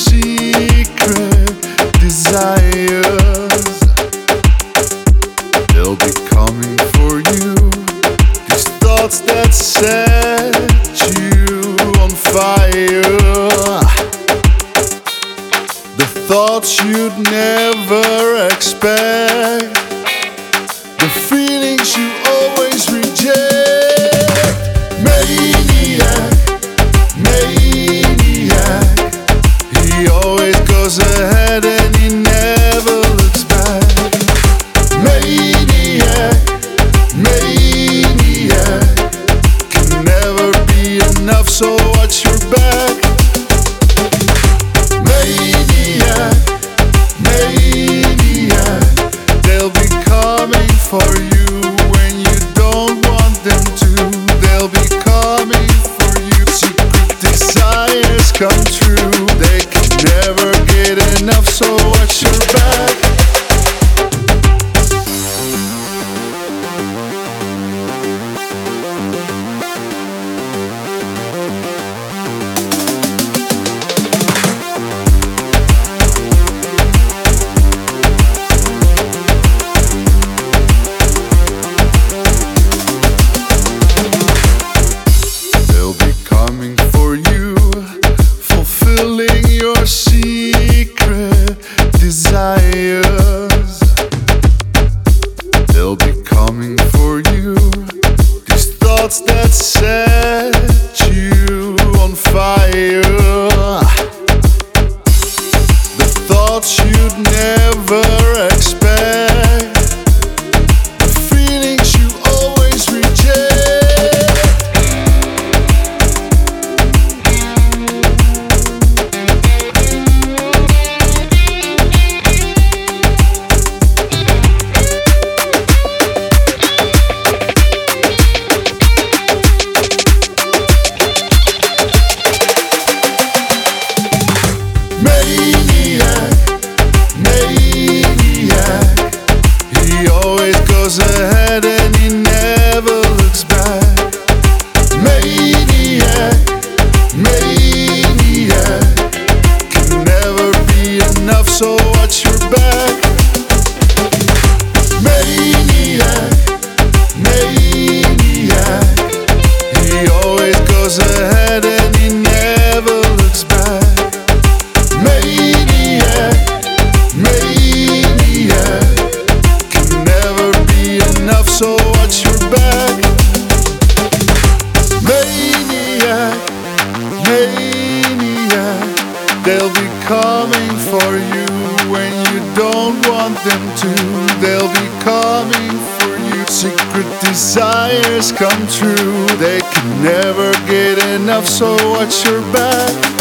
secret desires, they'll be coming for you. These thoughts that set you on fire, the thoughts you'd never expect, the feelings you always reject. Maniac, maniac, he always goes ahead and he never looks back. Maniac, maniac, can never be enough, so watch your back. Maniac, maniac, they'll be coming for you when you don't want them to. They'll be coming for you. Secret desires come true, they can never get enough, so watch your back. Your secret desires, they'll be coming for you. These thoughts that set you on fire, the thoughts you'd never expect, the feelings you always reject. Maniac, maniac, he always goes ahead and he never looks back. Maniac, maniac, can never be enough, so watch your back. Maniac, maniac, he always goes ahead and he never looks back. Maniac, maniac, can never be enough, so watch your back. Maniac, maniac, they'll be coming for you when you don't want them to. They'll be coming for you. Secret desires come true, they can never get enough, so watch your back.